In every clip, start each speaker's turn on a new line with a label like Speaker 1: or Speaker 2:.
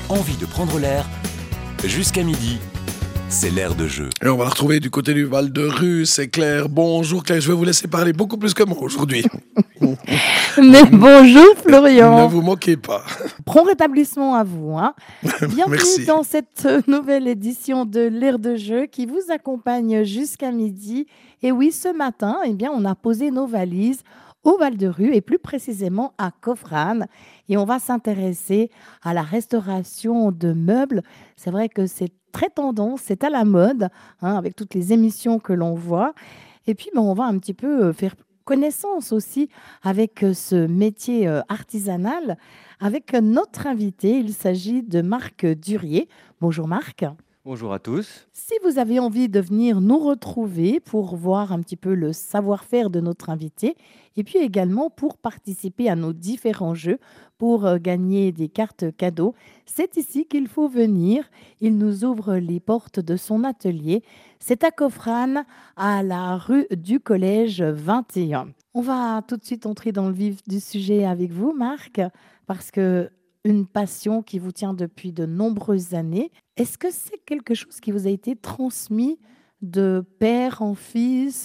Speaker 1: Envie de prendre l'air. Jusqu'à midi, c'est l'air de jeu.
Speaker 2: Et on va la retrouver du côté du Val-de-Ruz, c'est Claire. Bonjour Claire, je vais vous laisser parler beaucoup plus que moi aujourd'hui.
Speaker 3: Mais bonjour Florian.
Speaker 2: Ne vous moquez pas.
Speaker 3: Prompt rétablissement à vous. Bienvenue
Speaker 2: Merci.
Speaker 3: dans cette nouvelle édition de l'air de jeu qui vous accompagne jusqu'à midi. Et oui, ce matin, on a posé nos valises au Val-de-Ruz et plus précisément à Coffrane. Et on va s'intéresser à la restauration de meubles. C'est vrai que c'est très tendance, c'est à la mode, avec toutes les émissions que l'on voit. Et puis, on va un petit peu faire connaissance aussi avec ce métier artisanal, avec notre invité. Il s'agit de Marc Durier. Bonjour Marc.
Speaker 4: Bonjour à tous.
Speaker 3: Si vous avez envie de venir nous retrouver pour voir un petit peu le savoir-faire de notre invité et puis également pour participer à nos différents jeux, pour gagner des cartes cadeaux, c'est ici qu'il faut venir. Il nous ouvre les portes de son atelier. C'est à Coffrane, à la rue du Collège 21. On va tout de suite entrer dans le vif du sujet avec vous, Marc, parce que une passion qui vous tient depuis de nombreuses années. Est-ce que c'est quelque chose qui vous a été transmis de père en fils,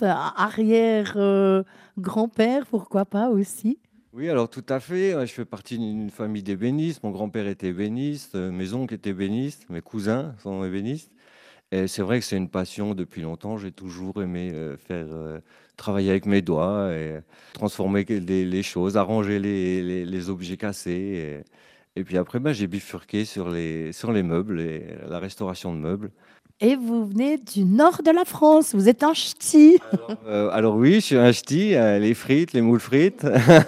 Speaker 3: arrière-grand-père, pourquoi pas aussi?
Speaker 4: Oui, alors tout à fait. Je fais partie d'une famille d'ébénistes. Mon grand-père était ébéniste, mes oncles étaient ébénistes, mes cousins sont ébénistes. Et c'est vrai que c'est une passion depuis longtemps. J'ai toujours aimé travailler avec mes doigts et transformer les choses, arranger les objets cassés. Et puis après, j'ai bifurqué sur les meubles et la restauration de meubles.
Speaker 3: Et vous venez du nord de la France, vous êtes un ch'ti.
Speaker 4: Alors oui, je suis un ch'ti, les frites, les moules frites.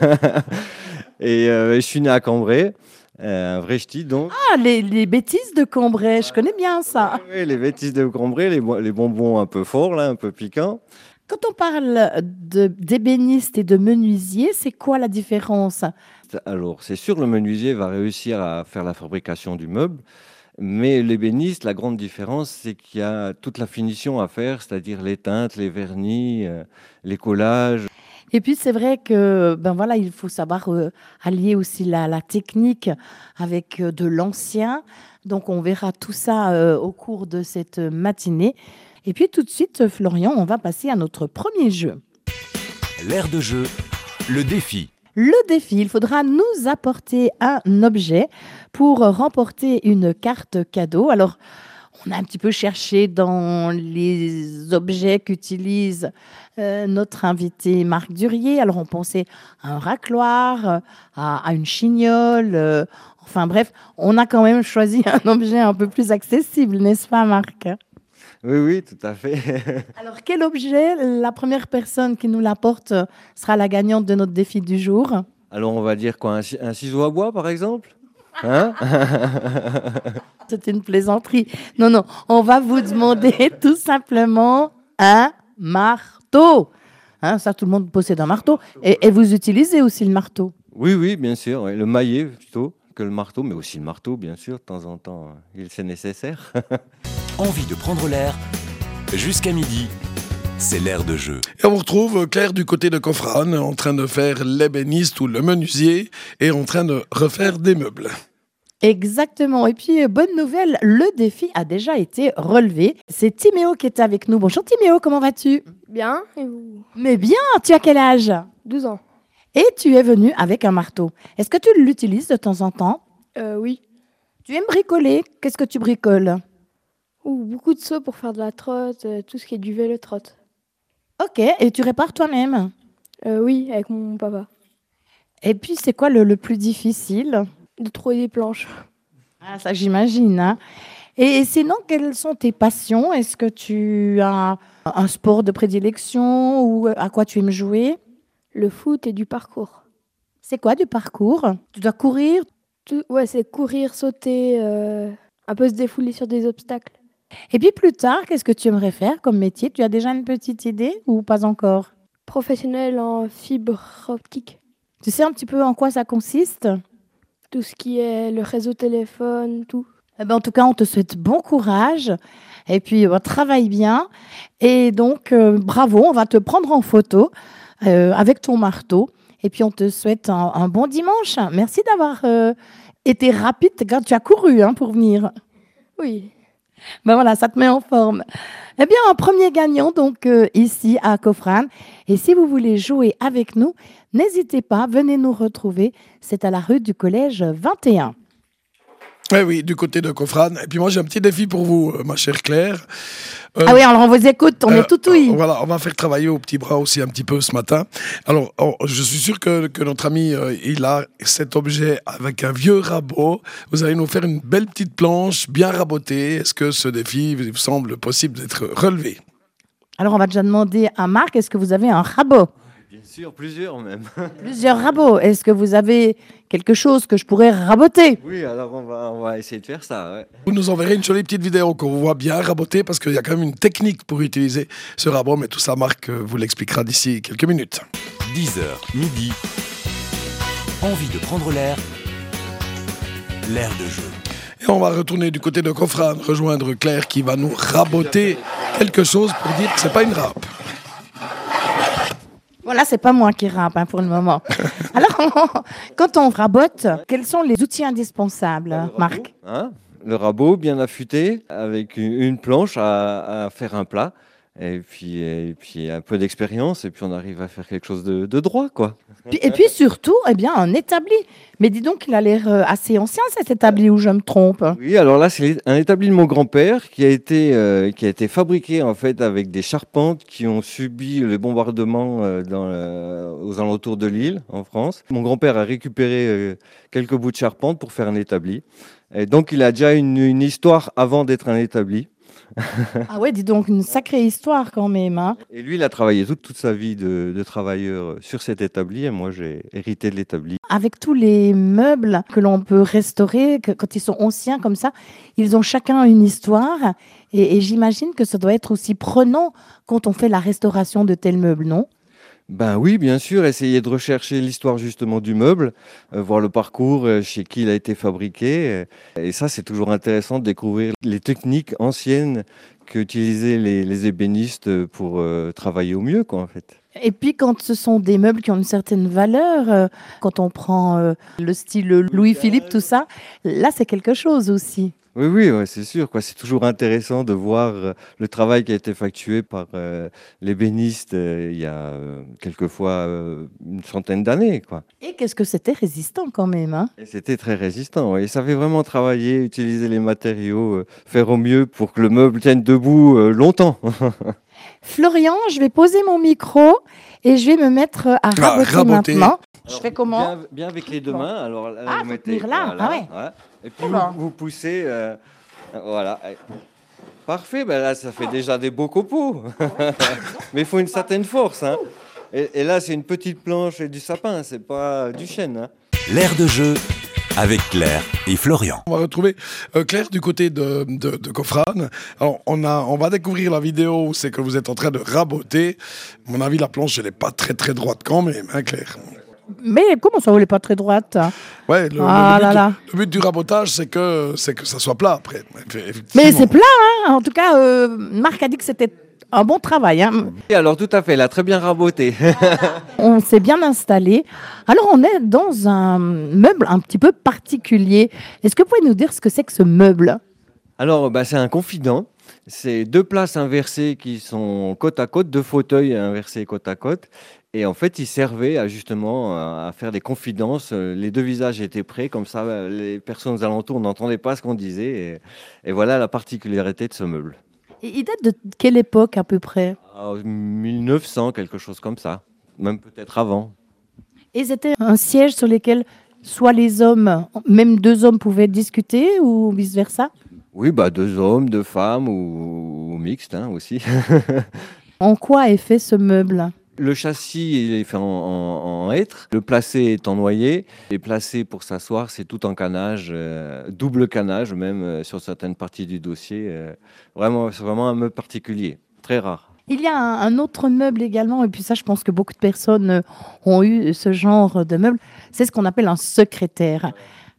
Speaker 4: Et je suis né à Cambrai, un vrai ch'ti donc.
Speaker 3: Ah, les bêtises de Cambrai, je connais bien ça.
Speaker 4: Oui, les bêtises de Cambrai, les bonbons un peu forts, là, un peu piquants.
Speaker 3: Quand on parle d'ébéniste et de menuisier, c'est quoi la différence?
Speaker 4: Alors, c'est sûr, le menuisier va réussir à faire la fabrication du meuble, mais l'ébéniste, la grande différence, c'est qu'il y a toute la finition à faire, c'est-à-dire les teintes, les vernis, les collages.
Speaker 3: Et puis, c'est vrai que il faut savoir allier aussi la technique avec de l'ancien. Donc, on verra tout ça au cours de cette matinée. Et puis, tout de suite, Florian, on va passer à notre premier jeu.
Speaker 1: L'air de jeu, le défi.
Speaker 3: Le défi, il faudra nous apporter un objet pour remporter une carte cadeau. Alors, on a un petit peu cherché dans les objets qu'utilise notre invité Marc Durier. Alors, on pensait à un racloir, à une chignole. Enfin bref, on a quand même choisi un objet un peu plus accessible, n'est-ce pas Marc?
Speaker 4: Oui, tout à fait.
Speaker 3: Alors, quel objet, la première personne qui nous l'apporte sera la gagnante de notre défi du jour?
Speaker 4: Alors, on va dire quoi, un ciseau à bois, par exemple, hein?
Speaker 3: C'est une plaisanterie. Non, on va vous demander tout simplement un marteau. Ça, tout le monde possède un marteau. Et vous utilisez aussi le marteau?
Speaker 4: Oui, bien sûr. Ouais. Le maillet, plutôt, que le marteau, mais aussi le marteau, bien sûr, de temps en temps, c'est nécessaire.
Speaker 1: Envie de prendre l'air. Jusqu'à midi, c'est l'air de jeu.
Speaker 2: Et on retrouve Claire du côté de Coffrane en train de faire l'ébéniste ou le menuisier et en train de refaire des meubles.
Speaker 3: Exactement. Et puis, bonne nouvelle, le défi a déjà été relevé. C'est Timéo qui est avec nous. Bonjour Timéo, comment vas-tu?
Speaker 5: Bien, et vous?
Speaker 3: Mais bien, tu as quel âge?
Speaker 5: 12 ans.
Speaker 3: Et tu es venu avec un marteau. Est-ce que tu l'utilises de temps en temps?
Speaker 5: Oui.
Speaker 3: Tu aimes bricoler? Qu'est-ce que tu bricoles?
Speaker 5: Beaucoup de seaux pour faire de la trotte, tout ce qui est du vélo-trotte.
Speaker 3: Ok, et tu répares toi-même?
Speaker 5: Oui, avec mon papa.
Speaker 3: Et puis, c'est quoi le plus difficile?
Speaker 5: De trouver des planches.
Speaker 3: Ah, ça, j'imagine. Et sinon, quelles sont tes passions? Est-ce que tu as un sport de prédilection ou à quoi tu aimes jouer?
Speaker 5: Le foot et du parcours.
Speaker 3: C'est quoi du parcours? Tu dois courir?
Speaker 5: Ouais, c'est courir, sauter, un peu se défouler sur des obstacles.
Speaker 3: Et puis plus tard, qu'est-ce que tu aimerais faire comme métier? Tu as déjà une petite idée ou pas encore?
Speaker 5: Professionnel en fibre optique.
Speaker 3: Tu sais un petit peu en quoi ça consiste?
Speaker 5: Tout ce qui est le réseau téléphone, tout.
Speaker 3: En tout cas, on te souhaite bon courage et puis travaille bien. Et donc, bravo, on va te prendre en photo avec ton marteau. Et puis, on te souhaite un bon dimanche. Merci d'avoir été rapide quand tu as couru pour venir.
Speaker 5: Oui.
Speaker 3: Ben voilà, ça te met en forme. Eh bien, un premier gagnant, donc ici à Cofrane. Et si vous voulez jouer avec nous, n'hésitez pas, venez nous retrouver. C'est à la rue du Collège 21.
Speaker 2: Eh oui, du côté de Cofrane. Et puis moi, j'ai un petit défi pour vous, ma chère Claire.
Speaker 3: Ah oui, alors on vous écoute, on est tout ouïe.
Speaker 2: Voilà, on va faire travailler au petit bras aussi un petit peu ce matin. Alors, je suis sûr que notre ami, il a cet objet avec un vieux rabot. Vous allez nous faire une belle petite planche bien rabotée. Est-ce que ce défi vous semble possible d'être relevé?
Speaker 3: Alors on va déjà demander à Marc, est-ce que vous avez un rabot?
Speaker 4: Bien sûr, plusieurs même.
Speaker 3: Plusieurs rabots. Est-ce que vous avez quelque chose que je pourrais raboter?
Speaker 4: Oui, alors on va essayer de faire ça. Ouais.
Speaker 2: Vous nous enverrez une jolie petite vidéo qu'on vous voit bien raboter parce qu'il y a quand même une technique pour utiliser ce rabot. Mais tout ça, Marc vous l'expliquera d'ici quelques minutes.
Speaker 1: 10h, midi. Envie de prendre l'air. L'air de jeu.
Speaker 2: Et on va retourner du côté de Cofrane, rejoindre Claire qui va nous raboter quelque chose pour dire que c'est pas une râpe.
Speaker 3: Voilà, c'est pas moi qui rappe pour le moment. Alors, quand on rabote, quels sont les outils indispensables, Marc?
Speaker 4: Le rabot bien affûté avec une planche à faire un plat. Et puis un peu d'expérience, et puis on arrive à faire quelque chose de droit, quoi.
Speaker 3: Et puis surtout, un établi. Mais dis donc, il a l'air assez ancien, cet établi, ou je me trompe?
Speaker 4: Oui, alors là, c'est un établi de mon grand-père qui a été fabriqué en fait avec des charpentes qui ont subi les bombardements aux alentours de Lille, en France. Mon grand-père a récupéré quelques bouts de charpente pour faire un établi. Et donc, il a déjà une histoire avant d'être un établi.
Speaker 3: Ah ouais, dis donc, une sacrée histoire quand même.
Speaker 4: Et lui, il a travaillé toute sa vie de travailleur sur cet établi, et moi, j'ai hérité de l'établi.
Speaker 3: Avec tous les meubles que l'on peut restaurer, quand ils sont anciens comme ça, ils ont chacun une histoire. Et j'imagine que ça doit être aussi prenant quand on fait la restauration de tels meubles, non?
Speaker 4: Ben oui, bien sûr, essayer de rechercher l'histoire justement du meuble, voir le parcours, chez qui il a été fabriqué. Et ça, c'est toujours intéressant de découvrir les techniques anciennes qu'utilisaient les ébénistes pour travailler au mieux, quoi, en fait.
Speaker 3: Et puis quand ce sont des meubles qui ont une certaine valeur, quand on prend le style Louis-Philippe, tout ça, là c'est quelque chose aussi.
Speaker 4: Oui, ouais, c'est sûr, quoi. C'est toujours intéressant de voir le travail qui a été effectué par l'ébéniste il y a quelquefois une centaine d'années, quoi.
Speaker 3: Et qu'est-ce que c'était résistant quand même,
Speaker 4: Et c'était très résistant, ouais. Il savait vraiment travailler, utiliser les matériaux, faire au mieux pour que le meuble tienne debout longtemps.
Speaker 3: Florian, je vais poser mon micro et je vais me mettre à raboter maintenant. Je fais comment?
Speaker 4: Bien avec les deux mains. Alors, là, vous mettez
Speaker 3: tenir là,
Speaker 4: voilà,
Speaker 3: ouais.
Speaker 4: ouais. Et puis vous poussez, voilà. Parfait, ben là ça fait déjà des beaux copeaux. Mais il faut une certaine force, hein. Et là c'est une petite planche et du sapin, c'est pas du chêne, hein.
Speaker 1: L'air de jeu avec Claire et Florian.
Speaker 2: On va retrouver Claire du côté de Cofrane. Alors, on va découvrir la vidéo où c'est que vous êtes en train de raboter. À mon avis, la planche, elle n'est pas très très droite quand même, hein, Claire?
Speaker 3: Mais comment ça, vous n'êtes pas très droite?
Speaker 2: Ouais, le but du rabotage, c'est que ça soit plat après.
Speaker 3: Mais c'est plat, hein. En tout cas, Marc a dit que c'était un bon travail, hein.
Speaker 4: Et alors tout à fait, elle a très bien raboté.
Speaker 3: On s'est bien installé. Alors on est dans un meuble un petit peu particulier. Est-ce que vous pouvez nous dire ce que c'est que ce meuble?
Speaker 4: Alors c'est un confident. C'est deux places inversées qui sont côte à côte, deux fauteuils inversés côte à côte. Et en fait, il servait à faire des confidences. Les deux visages étaient prêts, comme ça, les personnes aux alentours n'entendaient pas ce qu'on disait. Et voilà la particularité de ce meuble.
Speaker 3: Et il date de quelle époque à peu près?
Speaker 4: 1900, quelque chose comme ça. Même peut-être avant.
Speaker 3: Et c'était un siège sur lequel soit les hommes, même deux hommes pouvaient discuter ou vice-versa?
Speaker 4: Oui, deux hommes, deux femmes ou mixtes, hein, aussi.
Speaker 3: En quoi est fait ce meuble?
Speaker 4: Le châssis il est fait en hêtre, le placé est en noyer. Les placés pour s'asseoir, c'est tout en canage, double canage même sur certaines parties du dossier. C'est vraiment un meuble particulier, très rare.
Speaker 3: Il y a un autre meuble également, et puis ça, je pense que beaucoup de personnes ont eu ce genre de meuble. C'est ce qu'on appelle un secrétaire.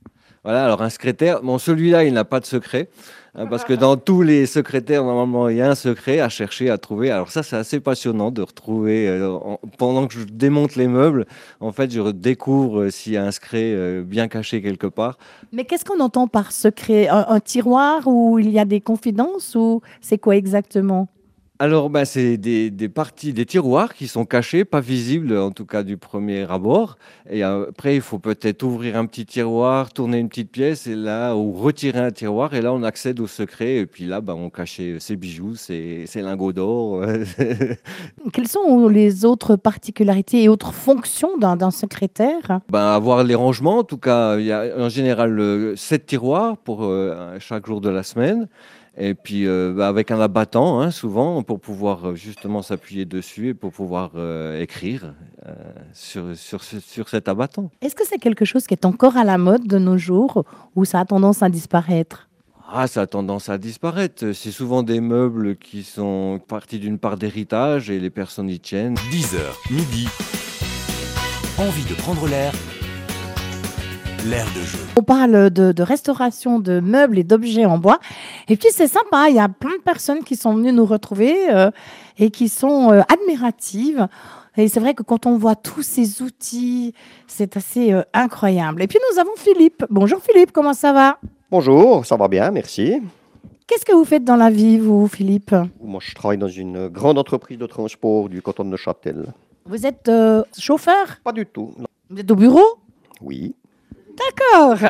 Speaker 4: Voilà, alors un secrétaire, bon, celui-là, il n'a pas de secret, hein, parce que dans tous les secrétaires, normalement, il y a un secret à chercher, à trouver. Alors ça, c'est assez passionnant de retrouver, pendant que je démonte les meubles, en fait, je redécouvre s'il y a un secret bien caché quelque part.
Speaker 3: Mais qu'est-ce qu'on entend par secret? Un tiroir où il y a des confidences ou c'est quoi exactement?
Speaker 4: Alors, ben, c'est des parties, des tiroirs qui sont cachés, pas visibles, en tout cas du premier abord. Et après, il faut peut-être ouvrir un petit tiroir, tourner une petite pièce, et là, ou retirer un tiroir, et là, on accède au secret. Et puis là, ben, on cachait ses bijoux, ses lingots d'or.
Speaker 3: Quelles sont les autres particularités et autres fonctions d'un secrétaire?
Speaker 4: Ben, avoir les rangements, en tout cas, il y a en général 7 tiroirs pour chaque jour de la semaine. Et puis avec un abattant, hein, souvent, pour pouvoir justement s'appuyer dessus et pour pouvoir écrire sur cet abattant.
Speaker 3: Est-ce que c'est quelque chose qui est encore à la mode de nos jours ou ça a tendance à disparaître?
Speaker 4: Ah, ça a tendance à disparaître. C'est souvent des meubles qui sont partis d'une part d'héritage et les personnes y tiennent.
Speaker 1: 10h, midi. Envie de prendre l'air. L'air de jeu.
Speaker 3: On parle de restauration de meubles et d'objets en bois. Et puis c'est sympa, il y a plein de personnes qui sont venues nous retrouver et qui sont admiratives. Et c'est vrai que quand on voit tous ces outils, c'est assez incroyable. Et puis nous avons Philippe. Bonjour Philippe, comment ça va?
Speaker 6: Bonjour, ça va bien, merci.
Speaker 3: Qu'est-ce que vous faites dans la vie, vous, Philippe?
Speaker 6: Moi, je travaille dans une grande entreprise de transport du canton de Neuchâtel.
Speaker 3: Vous êtes chauffeur?
Speaker 6: Pas du tout. Non.
Speaker 3: Vous êtes au bureau?
Speaker 6: Oui.
Speaker 3: D'accord.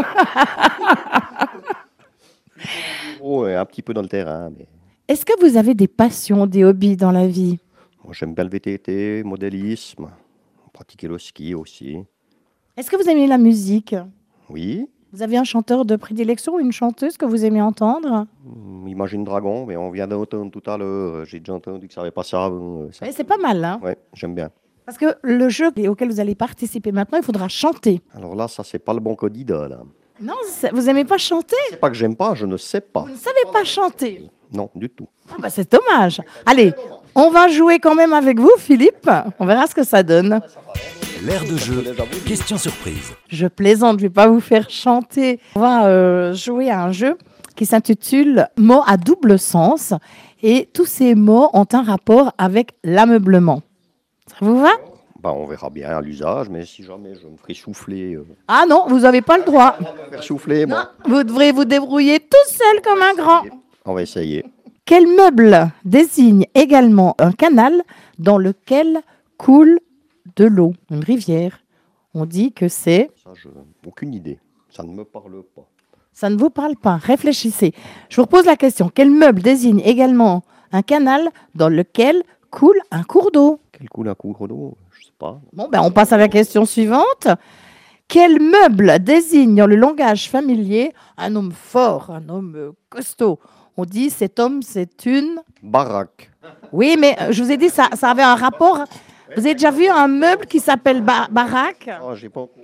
Speaker 6: Oh, un petit peu dans le terrain. Mais...
Speaker 3: Est-ce que vous avez des passions, des hobbies dans la vie?
Speaker 6: Moi, j'aime bien le VTT, modélisme, pratiquer le ski aussi.
Speaker 3: Est-ce que vous aimez la musique?
Speaker 6: Oui.
Speaker 3: Vous avez un chanteur de prédilection ou une chanteuse que vous aimez entendre?
Speaker 6: Imagine Dragon, mais on vient d'entendre tout à l'heure. J'ai déjà entendu que ça n'avait pas ça avant.
Speaker 3: Ouais, c'est pas mal, hein?
Speaker 6: Ouais, j'aime bien.
Speaker 3: Parce que le jeu auquel vous allez participer maintenant, il faudra chanter.
Speaker 6: Alors là, ça, c'est pas le bon candidat, là.
Speaker 3: Non, vous aimez pas chanter?
Speaker 6: C'est pas que j'aime pas, je ne sais pas.
Speaker 3: Vous ne savez pas chanter?
Speaker 6: Non, du tout.
Speaker 3: Ah bah c'est dommage. Allez, on va jouer quand même avec vous, Philippe. On verra ce que ça donne.
Speaker 1: L'air de jeu. Question surprise.
Speaker 3: Je plaisante, je vais pas vous faire chanter. On va jouer à un jeu qui s'intitule Mots à double sens. Et tous ces mots ont un rapport avec l'ameublement. Ça vous va?
Speaker 6: Bah, on verra bien à l'usage, mais si jamais je me ferai souffler...
Speaker 3: Ah non, vous n'avez pas le droit.
Speaker 6: Faire souffler, moi.
Speaker 3: Non, vous devrez vous débrouiller tout seul comme un grand.
Speaker 6: On va essayer.
Speaker 3: Quel meuble désigne également un canal dans lequel coule de l'eau, une rivière? On dit que c'est...
Speaker 6: Ça, aucune idée. Ça ne me parle pas.
Speaker 3: Ça ne vous parle pas. Réfléchissez. Je vous repose la question. Quel meuble désigne également un canal dans lequel coule un cours d'eau?
Speaker 6: Quel coule un cours d'eau? Je sais pas.
Speaker 3: Bon, ben, on passe à la question suivante. Quel meuble désigne dans le langage familier un homme fort, un homme costaud? On dit cet homme, c'est une...
Speaker 6: Baraque.
Speaker 3: Oui, mais je vous ai dit, ça avait un rapport. Vous avez déjà vu un meuble qui s'appelle baraque?
Speaker 6: Ah, j'ai pas...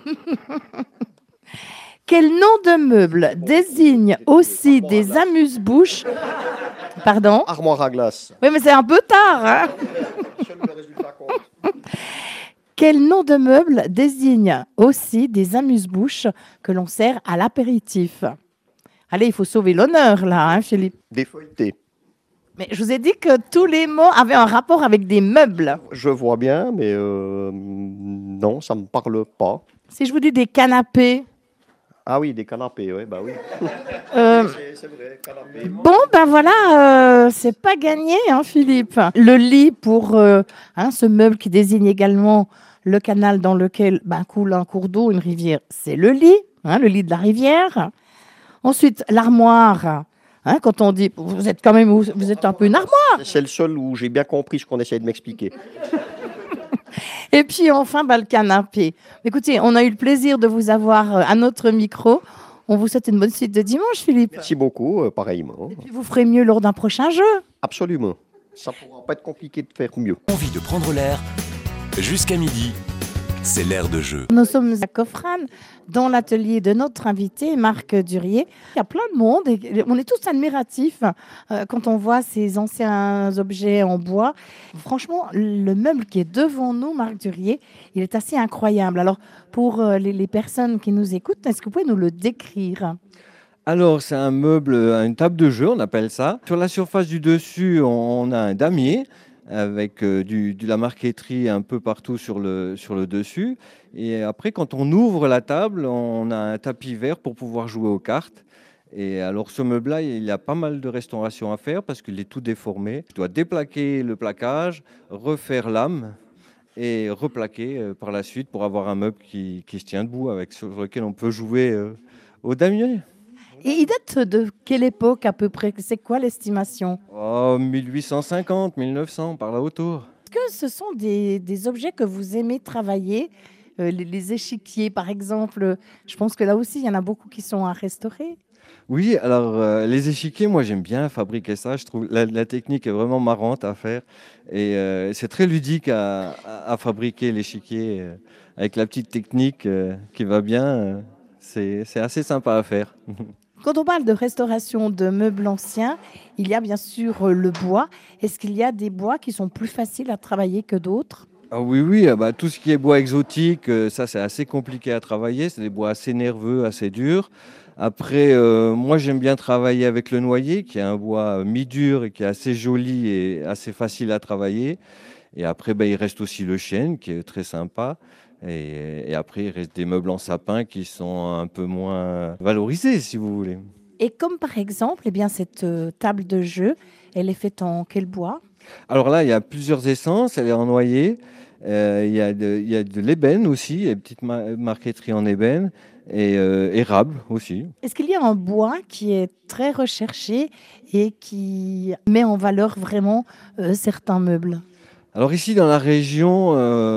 Speaker 3: Quel nom de meuble désigne aussi des amuse-bouches? Pardon?
Speaker 6: Armoire à glace.
Speaker 3: Oui, mais c'est un peu tard, hein?
Speaker 6: Seul le résultat compte.
Speaker 3: Quel nom de meuble désigne aussi des amuse-bouches que l'on sert à l'apéritif? Allez, il faut sauver l'honneur, là, hein, Philippe?
Speaker 6: Des feuilletés.
Speaker 3: Mais je vous ai dit que tous les mots avaient un rapport avec des meubles.
Speaker 6: Je vois bien, mais non, ça ne me parle pas.
Speaker 3: Si je vous dis des canapés...
Speaker 6: Ah oui, des canapés, ouais, bah oui.
Speaker 3: Euh,
Speaker 6: C'est vrai, canapés.
Speaker 3: Bon, ben voilà, c'est pas gagné, hein, Philippe. Le lit pour ce meuble qui désigne également le canal dans lequel coule un cours d'eau, une rivière, c'est le lit de la rivière. Ensuite, l'armoire. Hein, quand on dit, vous êtes un peu une armoire.
Speaker 6: C'est le seul où j'ai bien compris ce qu'on essayait de m'expliquer.
Speaker 3: Et puis enfin, le canapé. Écoutez, on a eu le plaisir de vous avoir à notre micro. On vous souhaite une bonne suite de dimanche, Philippe.
Speaker 6: Merci beaucoup, pareillement.
Speaker 3: Et puis vous ferez mieux lors d'un prochain jeu.
Speaker 6: Absolument. Ça ne pourra pas être compliqué de faire mieux.
Speaker 1: Envie de prendre l'air. Jusqu'à midi. c'est l'air de jeu.
Speaker 3: Nous sommes à Coffrane, dans l'atelier de notre invité, Marc Durier. Il y a plein de monde et on est tous admiratifs quand on voit ces anciens objets en bois. Franchement, le meuble qui est devant nous, Marc Durier, il est assez incroyable. Alors, pour les personnes qui nous écoutent, est-ce que vous pouvez nous le décrire ?
Speaker 4: Alors, c'est un meuble, une table de jeu, on appelle ça. Sur la surface du dessus, on a un damier avec de la marqueterie un peu partout sur le dessus. Et après, quand on ouvre la table, on a un tapis vert pour pouvoir jouer aux cartes. Et alors, ce meuble-là, il y a pas mal de restauration à faire parce qu'il est tout déformé. Je dois déplaquer le plaquage, refaire l'âme et replaquer par la suite pour avoir un meuble qui se tient debout, sur lequel on peut jouer au damier.
Speaker 3: Et il date de quelle époque à peu près ? C'est quoi l'estimation ?
Speaker 4: 1850, 1900, par là autour.
Speaker 3: Est-ce que ce sont des objets que vous aimez travailler ? Les échiquiers, par exemple, je pense que là aussi, il y en a beaucoup qui sont à restaurer.
Speaker 4: Oui, alors les échiquiers, moi j'aime bien fabriquer ça. Je trouve la technique est vraiment marrante à faire. Et c'est très ludique à fabriquer l'échiquier avec la petite technique qui va bien. C'est assez sympa à faire.
Speaker 3: Quand on parle de restauration de meubles anciens, il y a bien sûr le bois. Est-ce qu'il y a des bois qui sont plus faciles à travailler que d'autres ?
Speaker 4: Ah oui, tout ce qui est bois exotique, ça c'est assez compliqué à travailler. C'est des bois assez nerveux, assez durs. Après, moi j'aime bien travailler avec le noyer, qui est un bois mi-dur et qui est assez joli et assez facile à travailler. Et après, il reste aussi le chêne, qui est très sympa. Et après, il reste des meubles en sapin qui sont un peu moins valorisés, si vous voulez.
Speaker 3: Et comme par exemple, cette table de jeu, elle est faite en quel bois ?
Speaker 4: Alors là, il y a plusieurs essences. Elle est en noyer. Il y a de l'ébène aussi. Il y a une petite marqueterie en ébène. Et érable aussi.
Speaker 3: Est-ce qu'il y a un bois qui est très recherché et qui met en valeur vraiment certains meubles ?
Speaker 4: Alors ici, dans la région,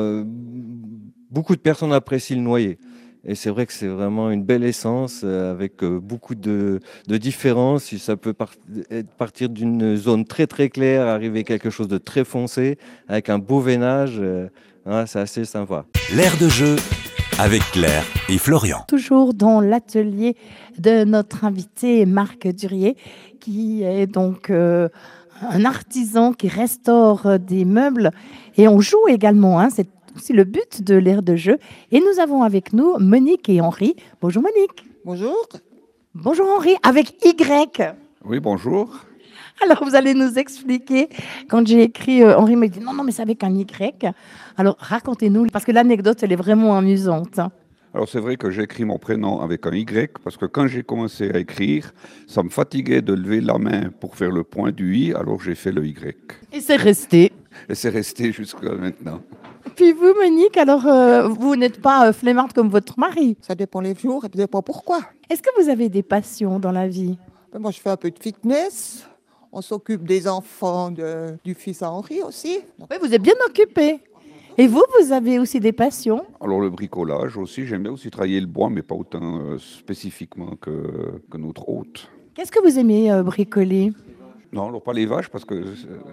Speaker 4: beaucoup de personnes apprécient le noyer. Et c'est vrai que c'est vraiment une belle essence avec beaucoup de différences. Ça peut partir d'une zone très très claire, arriver à quelque chose de très foncé, avec un beau veinage. C'est assez sympa.
Speaker 1: L'air de jeu avec Claire et Florian.
Speaker 3: Toujours dans l'atelier de notre invité Marc Durier, qui est donc un artisan qui restaure des meubles. Et on joue également, c'est aussi le but de l'air de jeu. Et nous avons avec nous Monique et Henri. Bonjour Monique.
Speaker 7: Bonjour.
Speaker 3: Bonjour Henri, avec Y.
Speaker 8: Oui, bonjour.
Speaker 3: Alors vous allez nous expliquer. Quand j'ai écrit, Henri m'a dit non, mais c'est avec un Y. Alors racontez-nous, parce que l'anecdote, elle est vraiment amusante.
Speaker 8: Alors c'est vrai que j'ai écrit mon prénom avec un Y, parce que quand j'ai commencé à écrire, ça me fatiguait de lever la main pour faire le point du I, alors j'ai fait le Y.
Speaker 3: Et c'est resté.
Speaker 8: Et c'est resté jusqu'à maintenant.
Speaker 3: Puis vous, Monique, alors vous n'êtes pas flemmarde comme votre mari.
Speaker 7: Ça dépend les jours et ça dépend pourquoi.
Speaker 3: Est-ce que vous avez des passions dans la vie ?
Speaker 7: Moi, je fais un peu de fitness. On s'occupe des enfants du fils à Henri aussi.
Speaker 3: Oui, vous êtes bien occupé. Et vous avez aussi des passions ?
Speaker 8: Alors le bricolage aussi, j'aime bien aussi travailler le bois, mais pas autant spécifiquement que notre hôte.
Speaker 3: Qu'est-ce que vous aimez bricoler ?
Speaker 8: Non, alors pas les vaches, parce que...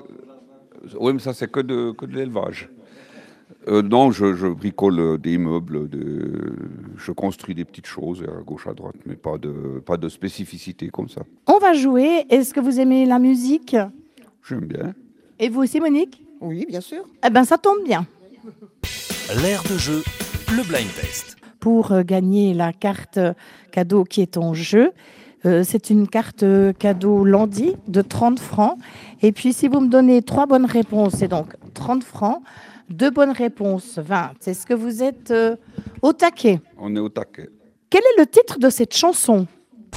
Speaker 8: oui, mais ça c'est que de l'élevage. Non, je bricole des meubles, je construis des petites choses à gauche, à droite, mais pas de spécificité comme ça.
Speaker 3: On va jouer. Est-ce que vous aimez la musique ?
Speaker 8: J'aime bien.
Speaker 3: Et vous aussi, Monique ?
Speaker 7: Oui, bien sûr.
Speaker 3: Eh bien, ça tombe bien.
Speaker 1: L'air de jeu, le blind test.
Speaker 3: Pour gagner la carte cadeau qui est en jeu, c'est une carte cadeau Landy de 30 francs. Et puis, si vous me donnez 3 bonnes réponses, c'est donc 30 francs. 2 bonnes réponses, 20. Est-ce que vous êtes au taquet ?
Speaker 8: On est au taquet.
Speaker 3: Quel est le titre de cette chanson ?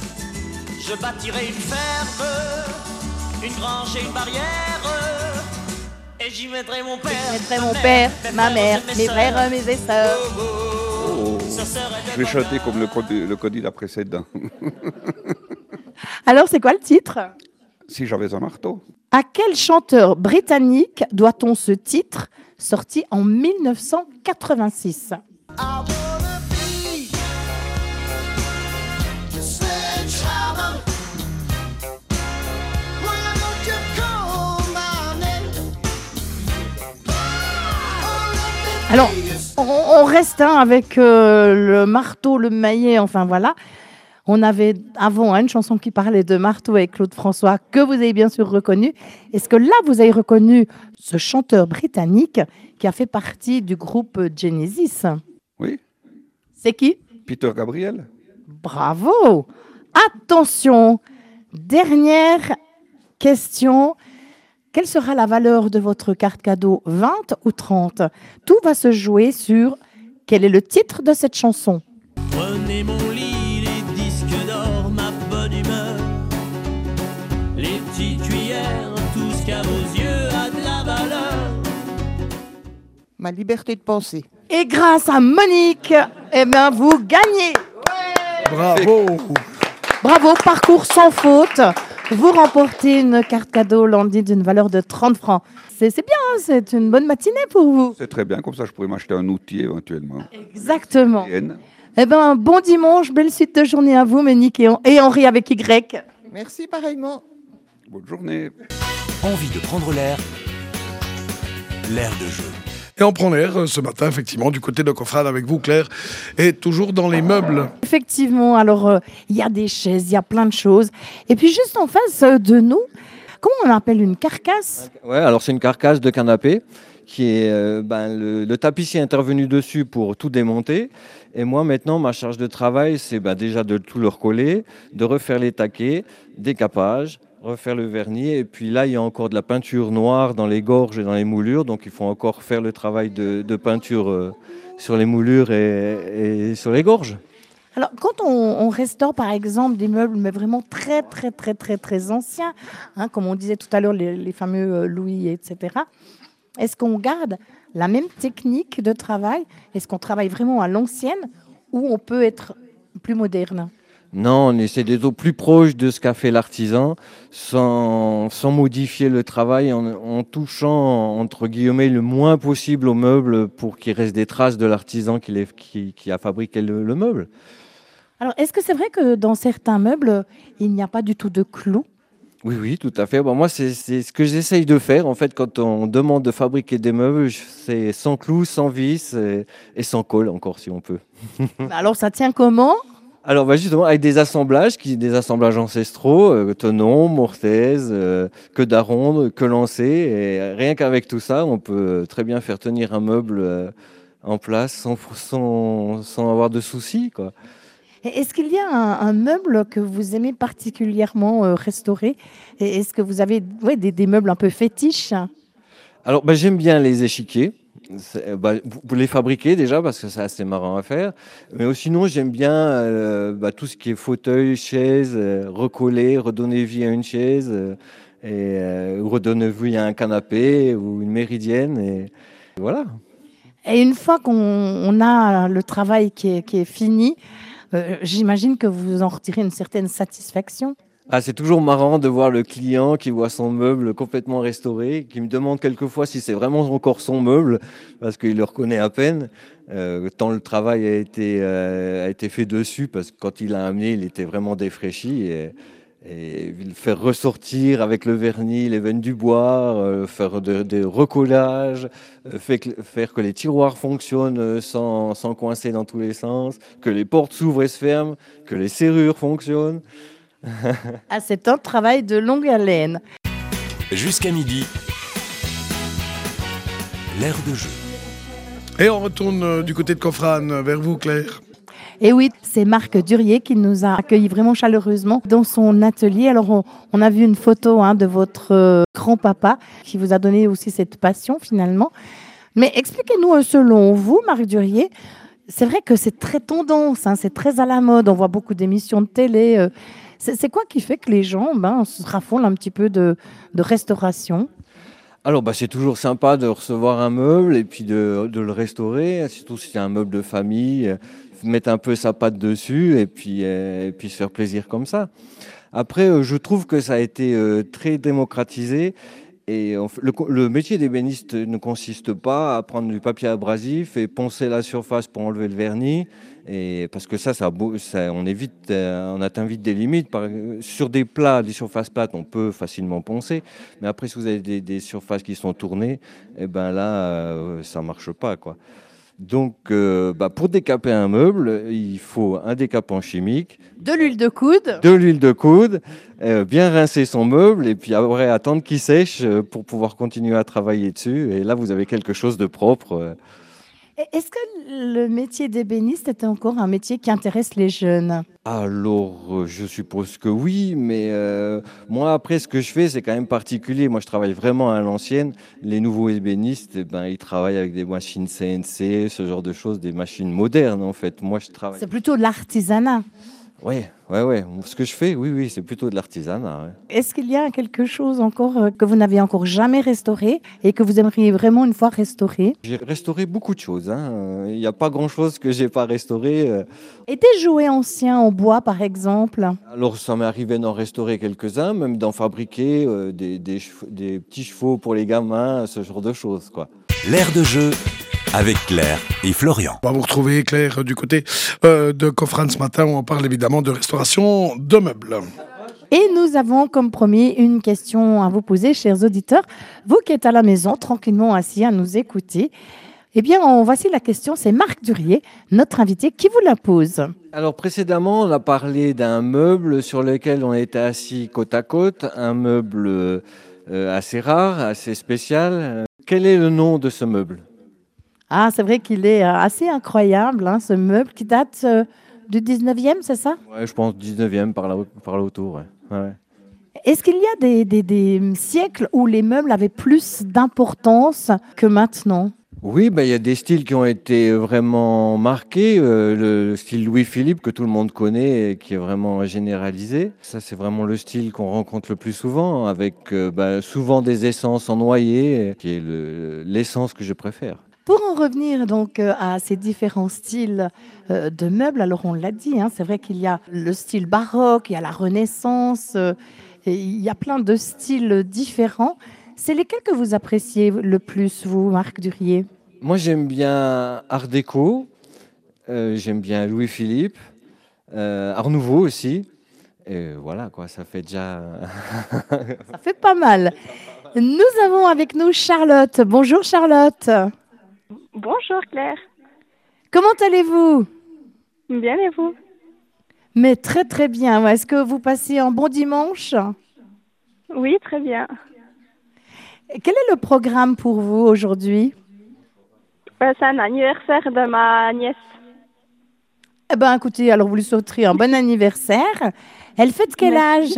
Speaker 9: Je bâtirai une ferme, une grange et une barrière, et j'y mettrai mon père.
Speaker 3: Je mettrai mon père, ma mère, mes frères, mes sœurs.
Speaker 8: Oh, je vais chanter comme le candidat précédent.
Speaker 3: Alors, c'est quoi le titre ?
Speaker 8: Si j'avais un marteau.
Speaker 3: À quel chanteur britannique doit-on ce titre, sorti en 1986 ? Alors, On reste avec le marteau, le maillet, enfin voilà. On avait avant une chanson qui parlait de marteau avec Claude François, que vous avez bien sûr reconnu. Est-ce que là, vous avez reconnu ce chanteur britannique qui a fait partie du groupe Genesis?
Speaker 8: Oui.
Speaker 3: C'est qui?
Speaker 8: Peter Gabriel.
Speaker 3: Bravo! Attention, dernière question. Quelle sera la valeur de votre carte cadeau, 20 ou 30? Tout va se jouer sur quel est le titre de cette chanson.
Speaker 9: Prenez mon lit, les disques d'or, ma bonne humeur, les petites cuillères, tout ce qu'à vos yeux a de la valeur.
Speaker 7: Ma liberté de penser.
Speaker 3: Et grâce à Monique, eh ben, vous gagnez.
Speaker 2: Bravo.
Speaker 3: Bravo, parcours sans faute. Vous remportez une carte cadeau Landy d'une valeur de 30 francs. C'est bien, hein, c'est une bonne matinée pour vous.
Speaker 8: C'est très bien, comme ça je pourrais m'acheter un outil éventuellement.
Speaker 3: Exactement.
Speaker 8: N.
Speaker 3: Eh ben, bon dimanche, belle suite de journée à vous, Monique et Henri avec Y.
Speaker 7: Merci pareillement.
Speaker 8: Bonne journée.
Speaker 1: Envie de prendre l'air. L'air de jeu.
Speaker 2: Et on prend l'air ce matin, effectivement, du côté de Coffrane avec vous, Claire, et toujours dans les meubles.
Speaker 3: Effectivement, alors il y a des chaises, il y a plein de choses. Et puis juste en face de nous, comment on appelle une carcasse?
Speaker 4: Ouais, alors c'est une carcasse de canapé qui est le tapissier est intervenu dessus pour tout démonter. Et moi maintenant, ma charge de travail, c'est déjà de tout le recoller, de refaire les taquets, décapage, refaire le vernis. Et puis là, il y a encore de la peinture noire dans les gorges et dans les moulures. Donc il faut encore faire le travail de peinture sur les moulures et sur les gorges.
Speaker 3: Alors, quand on restaure, par exemple, des meubles, mais vraiment très, très, très, très, très anciens, hein, comme on disait tout à l'heure, les fameux Louis, etc., est-ce qu'on garde la même technique de travail? Est-ce qu'on travaille vraiment à l'ancienne ou on peut être plus moderne?
Speaker 4: Non, on essaie d'être au plus proche de ce qu'a fait l'artisan, sans modifier le travail, en touchant, entre guillemets, le moins possible au meuble pour qu'il reste des traces de l'artisan qui a fabriqué le meuble.
Speaker 3: Alors, est-ce que c'est vrai que dans certains meubles, il n'y a pas du tout de clous?
Speaker 4: Oui, tout à fait. Bon, moi, c'est ce que j'essaye de faire. En fait, quand on demande de fabriquer des meubles, c'est sans clous, sans vis et sans colle encore, si on peut.
Speaker 3: Alors, ça tient comment?
Speaker 4: Alors justement, avec des assemblages ancestraux, tenons, mortaises, queue d'aronde, queue lancée. Et rien qu'avec tout ça, on peut très bien faire tenir un meuble en place sans avoir de soucis, quoi.
Speaker 3: Est-ce qu'il y a un meuble que vous aimez particulièrement restaurer? Et est-ce que vous avez des meubles un peu fétiches?
Speaker 4: Alors, j'aime bien les échiquiers. Vous les fabriquez déjà parce que c'est assez marrant à faire. Mais sinon, j'aime bien tout ce qui est fauteuil, chaise, recoller, redonner vie à une chaise redonner vie à un canapé ou une méridienne. Et voilà.
Speaker 3: Et une fois qu'on a le travail qui est fini, j'imagine que vous en retirez une certaine satisfaction.
Speaker 4: Ah, c'est toujours marrant de voir le client qui voit son meuble complètement restauré, qui me demande quelquefois si c'est vraiment encore son meuble, parce qu'il le reconnaît à peine, tant le travail a été fait dessus, parce que quand il l'a amené, il était vraiment défraîchi. Et le faire ressortir avec le vernis, les veines du bois, faire des recollages, faire que les tiroirs fonctionnent sans coincer dans tous les sens, que les portes s'ouvrent et se ferment, que les serrures fonctionnent.
Speaker 3: Ah, c'est un travail de longue haleine.
Speaker 1: Jusqu'à midi, l'air de jeu.
Speaker 2: Et on retourne du côté de Coffrane vers vous, Claire.
Speaker 3: Et oui, c'est Marc Durier qui nous a accueillis vraiment chaleureusement dans son atelier. Alors, on a vu une photo de votre grand-papa qui vous a donné aussi cette passion finalement. Mais expliquez-nous, selon vous, Marc Durier, c'est vrai que c'est très tendance, c'est très à la mode. On voit beaucoup d'émissions de télé. C'est quoi qui fait que les gens se raffolent un petit peu de restauration?
Speaker 4: Alors, c'est toujours sympa de recevoir un meuble et puis de le restaurer, surtout si c'est un meuble de famille, mettre un peu sa patte dessus et puis se faire plaisir comme ça. Après, je trouve que ça a été très démocratisé et le métier d'ébéniste ne consiste pas à prendre du papier abrasif et poncer la surface pour enlever le vernis. Et parce que on atteint vite des limites. Sur des plats, des surfaces plates, on peut facilement poncer. Mais après, si vous avez des surfaces qui sont tournées, là, ça marche pas, quoi. Donc, pour décaper un meuble, il faut un décapant chimique,
Speaker 3: De l'huile de coude.
Speaker 4: de l'huile de coude, bien rincer son meuble et puis après attendre qu'il sèche pour pouvoir continuer à travailler dessus. Et là, vous avez quelque chose de propre.
Speaker 3: Est-ce que le métier d'ébéniste est encore un métier qui intéresse les jeunes?
Speaker 4: Alors, je suppose que oui, mais moi, après, ce que je fais, c'est quand même particulier. Moi, je travaille vraiment à l'ancienne. Les nouveaux ébénistes, ils travaillent avec des machines CNC, ce genre de choses, des machines modernes, en fait. Moi, je travaille...
Speaker 3: C'est plutôt de l'artisanat.
Speaker 4: Oui. Ce que je fais, oui, c'est plutôt de l'artisanat. Ouais.
Speaker 3: Est-ce qu'il y a quelque chose encore que vous n'avez encore jamais restauré et que vous aimeriez vraiment une fois restaurer?
Speaker 4: J'ai restauré beaucoup de choses. Il n'y a pas grand-chose que j'ai pas restauré.
Speaker 3: Et des jouets anciens en bois, par exemple?
Speaker 4: Alors, ça m'est arrivé d'en restaurer quelques-uns, même d'en fabriquer des petits chevaux pour les gamins, ce genre de choses, quoi.
Speaker 1: L'air de jeu avec Claire et Florian.
Speaker 2: On va vous retrouver, Claire, du côté de Cofran ce matin, où on parle évidemment de restauration de meubles.
Speaker 3: Et nous avons, comme promis, une question à vous poser, chers auditeurs. Vous qui êtes à la maison, tranquillement assis à nous écouter, eh bien, voici la question. C'est Marc Durier, notre invité, qui vous la pose.
Speaker 4: Alors, précédemment, on a parlé d'un meuble sur lequel on était assis côte à côte, un meuble assez rare, assez spécial. Quel est le nom de ce meuble ?
Speaker 3: Ah, c'est vrai qu'il est assez incroyable, hein, ce meuble qui date du 19e, c'est ça?
Speaker 4: Ouais, je pense 19e par là autour. Ouais.
Speaker 3: Est-ce qu'il y a des siècles où les meubles avaient plus d'importance que maintenant?
Speaker 4: Oui, il y a des styles qui ont été vraiment marqués. Le style Louis-Philippe que tout le monde connaît et qui est vraiment généralisé. Ça, c'est vraiment le style qu'on rencontre le plus souvent, avec souvent des essences en noyer, qui est l'essence que je préfère.
Speaker 3: Pour en revenir donc à ces différents styles de meubles, alors on l'a dit, hein, c'est vrai qu'il y a le style baroque, il y a la Renaissance, et il y a plein de styles différents. C'est lesquels que vous appréciez le plus, vous, Marc Durier?
Speaker 4: Moi, j'aime bien Art déco, j'aime bien Louis-Philippe, Art nouveau aussi. Et voilà, quoi, ça fait déjà...
Speaker 3: Ça fait pas mal. Nous avons avec nous Charlotte. Bonjour Charlotte.
Speaker 10: Bonjour Claire.
Speaker 3: Comment allez-vous?
Speaker 10: Bien et vous?
Speaker 3: Mais très très bien. Est-ce que vous passez un bon dimanche?
Speaker 10: Oui, très bien.
Speaker 3: Quel est le programme pour vous aujourd'hui?
Speaker 10: C'est un anniversaire de ma nièce.
Speaker 3: Eh bien écoutez, alors vous lui souhaiterez un bon anniversaire. Elle fête quel âge?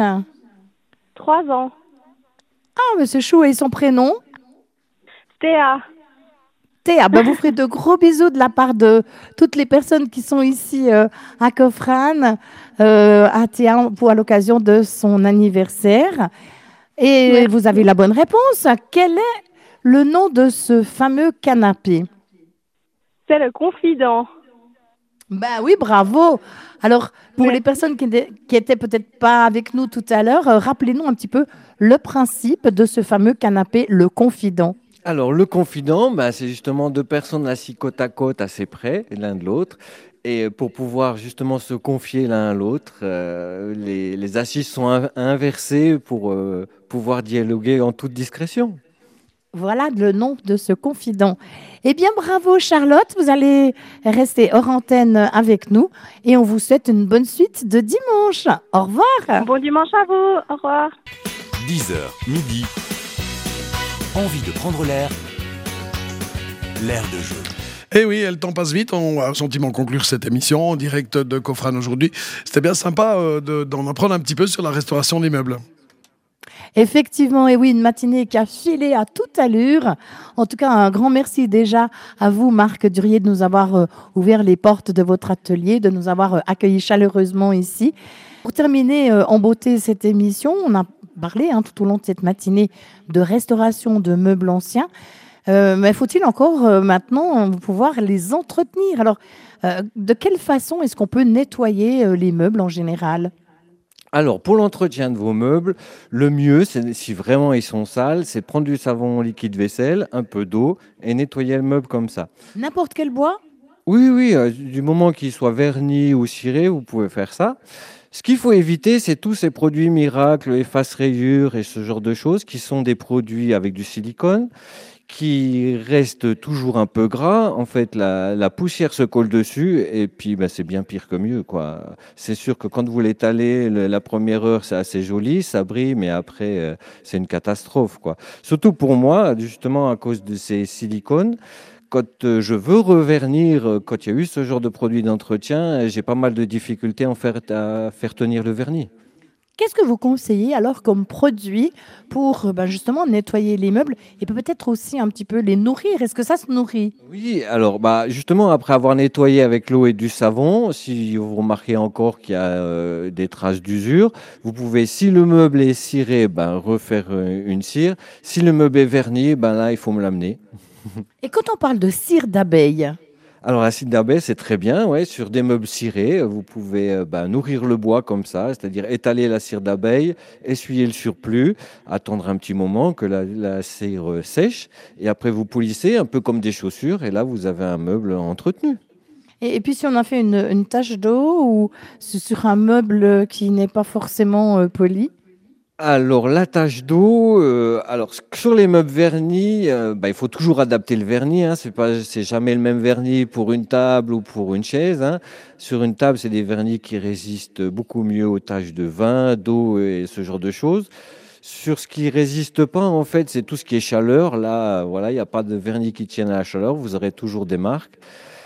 Speaker 10: 3 ans.
Speaker 3: Ah, mais c'est chou. Et son prénom?
Speaker 10: Théa.
Speaker 3: Théa, vous ferez de gros bisous de la part de toutes les personnes qui sont ici à Cofran, à Théa à l'occasion de son anniversaire. Et
Speaker 10: Merci.
Speaker 3: Vous avez la bonne réponse. Quel est le nom de ce fameux canapé?
Speaker 10: C'est le confident.
Speaker 3: Oui, bravo. Alors, pour
Speaker 10: Merci.
Speaker 3: les personnes qui étaient peut-être pas avec nous tout à l'heure, rappelez-nous un petit peu le principe de ce fameux canapé, le confident.
Speaker 4: Alors, le confident, c'est justement 2 personnes assises côte à côte, assez près l'un de l'autre. Et pour pouvoir justement se confier l'un à l'autre, les assises sont inversées pour pouvoir dialoguer en toute discrétion.
Speaker 3: Voilà le nom de ce confident. Eh bien, bravo Charlotte, vous allez rester hors antenne avec nous et on vous souhaite une bonne suite de dimanche. Au revoir.
Speaker 10: Bon dimanche à vous. Au revoir.
Speaker 1: 10h, midi. Envie de prendre l'air. L'air de jeu.
Speaker 2: Eh oui, le temps passe vite. On a gentiment conclure cette émission en direct de Cofran aujourd'hui. C'était bien sympa d'en apprendre un petit peu sur la restauration des meubles.
Speaker 3: Effectivement, et oui, une matinée qui a filé à toute allure. En tout cas, un grand merci déjà à vous, Marc Durier, de nous avoir ouvert les portes de votre atelier, de nous avoir accueillis chaleureusement ici. Pour terminer en beauté cette émission, on a parlé tout au long de cette matinée de restauration de meubles anciens. Mais faut-il encore maintenant pouvoir les entretenir? Alors, de quelle façon est-ce qu'on peut nettoyer les meubles en général?
Speaker 4: Alors, pour l'entretien de vos meubles, le mieux, si vraiment ils sont sales, c'est prendre du savon liquide vaisselle, un peu d'eau et nettoyer le meuble comme ça.
Speaker 3: N'importe quel bois?
Speaker 4: Oui, du moment qu'il soit verni ou ciré, vous pouvez faire ça. Ce qu'il faut éviter, c'est tous ces produits miracles, efface-rayures et ce genre de choses qui sont des produits avec du silicone, qui reste toujours un peu gras. En fait, la poussière se colle dessus et puis c'est bien pire que mieux, quoi. C'est sûr que quand vous l'étalez, la première heure, c'est assez joli, ça brille, mais après, c'est une catastrophe, quoi. Surtout pour moi, justement, à cause de ces silicones. Quand je veux revernir, quand il y a eu ce genre de produit d'entretien, j'ai pas mal de difficultés à faire tenir le vernis.
Speaker 3: Qu'est-ce que vous conseillez alors comme produit pour justement nettoyer les meubles et peut-être aussi un petit peu les nourrir? Est-ce que ça se nourrit?
Speaker 4: Oui, alors justement, après avoir nettoyé avec l'eau et du savon, si vous remarquez encore qu'il y a des traces d'usure, vous pouvez, si le meuble est ciré, refaire une cire. Si le meuble est verni, là, il faut me l'amener.
Speaker 3: Et quand on parle de cire d'abeille,
Speaker 4: Alors, la cire d'abeille, c'est très bien, ouais. Sur des meubles cirés, vous pouvez nourrir le bois comme ça, c'est-à-dire étaler la cire d'abeille, essuyer le surplus, attendre un petit moment que la cire sèche, et après vous polissez un peu comme des chaussures, et là, vous avez un meuble entretenu.
Speaker 3: et puis si on a fait une tache d'eau ou sur un meuble qui n'est pas forcément poli?
Speaker 4: Alors, la tache d'eau, sur les meubles vernis, il faut toujours adapter le vernis, hein. C'est jamais le même vernis pour une table ou pour une chaise, hein. Sur une table, c'est des vernis qui résistent beaucoup mieux aux taches de vin, d'eau et ce genre de choses. Sur ce qui résiste pas, en fait, c'est tout ce qui est chaleur. Là, voilà, il n'y a pas de vernis qui tienne à la chaleur. Vous aurez toujours des marques.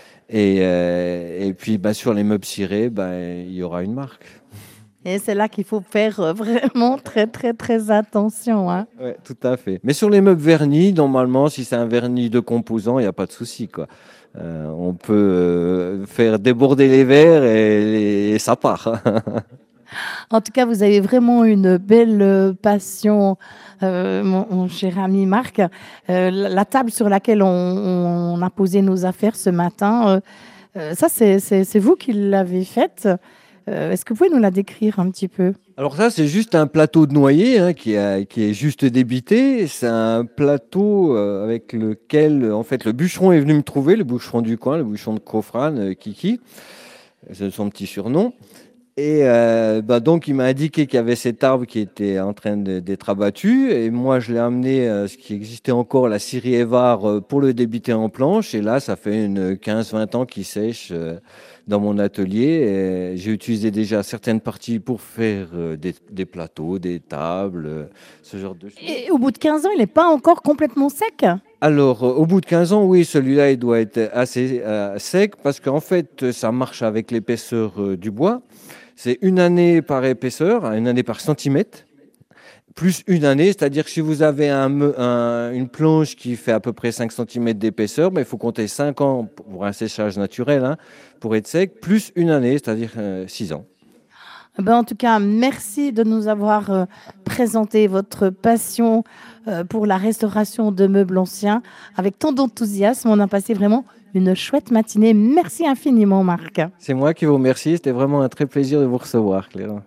Speaker 4: Et puis, sur les meubles cirés, il y aura une marque.
Speaker 3: Et c'est là qu'il faut faire vraiment très, très, très attention, hein.
Speaker 4: Ouais, tout à fait. Mais sur les meubles vernis, normalement, si c'est un vernis de composants, il n'y a pas de souci, quoi. On peut faire déborder les verres et ça part.
Speaker 3: En tout cas, vous avez vraiment une belle passion, mon cher ami Marc. La table sur laquelle on a posé nos affaires ce matin, ça, c'est vous qui l'avez faite. Est-ce que vous pouvez nous la décrire un petit peu?
Speaker 4: Alors ça, c'est juste un plateau de noyer, hein, qui est juste débité. C'est un plateau avec lequel, en fait, le bûcheron est venu me trouver, le bûcheron du coin, le bûcheron de Cofrane, Kiki. C'est son petit surnom. Et donc, il m'a indiqué qu'il y avait cet arbre qui était en train d'être abattu. Et moi, je l'ai amené ce qui existait encore, la scierie Évar, pour le débiter en planche. Et là, ça fait une 15-20 ans qu'il sèche dans mon atelier. Et j'ai utilisé déjà certaines parties pour faire des plateaux, des tables, ce genre de choses.
Speaker 3: Et au bout de 15 ans, il n'est pas encore complètement sec?
Speaker 4: Alors, au bout de 15 ans, oui, celui-là, il doit être assez sec parce qu'en fait, ça marche avec l'épaisseur du bois. C'est une année par épaisseur, une année par centimètre, plus une année. C'est-à-dire que si vous avez une planche qui fait à peu près 5 cm d'épaisseur, il faut compter 5 ans pour un séchage naturel, hein, pour être sec, plus une année, c'est-à-dire 6 ans.
Speaker 3: En tout cas, merci de nous avoir présenté votre passion pour la restauration de meubles anciens. Avec tant d'enthousiasme, on a passé vraiment une chouette matinée. Merci infiniment, Marc.
Speaker 4: C'est moi qui vous remercie. C'était vraiment un très plaisir de vous recevoir, Clément.